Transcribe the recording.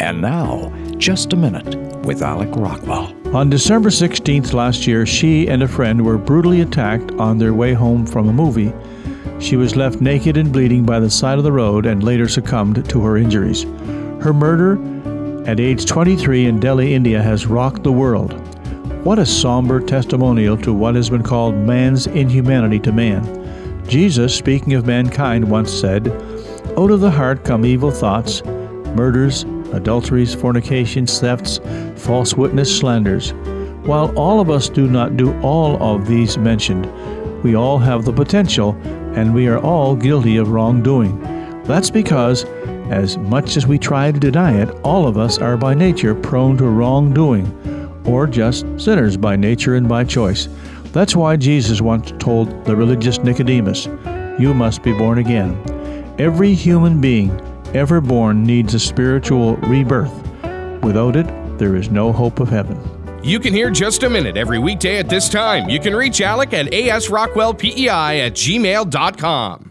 And now, Just a Minute with Alec Rockwell. On December 16th last year, she and a friend were brutally attacked on their way home from a movie. She was left naked and bleeding by the side of the road and later succumbed to her injuries. Her murder at age 23 in Delhi, India has rocked the world. What a somber testimonial to what has been called man's inhumanity to man. Jesus, speaking of mankind, once said, "Out of the heart come evil thoughts, murders, adulteries, fornications, thefts, false witness, slanders." While all of us do not do all of these mentioned, we all have the potential, and we are all guilty of wrongdoing. That's because, as much as we try to deny it, all of us are by nature prone to wrongdoing, or just sinners by nature and by choice. That's why Jesus once told the religious Nicodemus, "You must be born again." Every human being ever born needs a spiritual rebirth. Without it, there is no hope of heaven. You can hear Just a Minute every weekday at this time. You can reach Alec at asrockwellpei@gmail.com.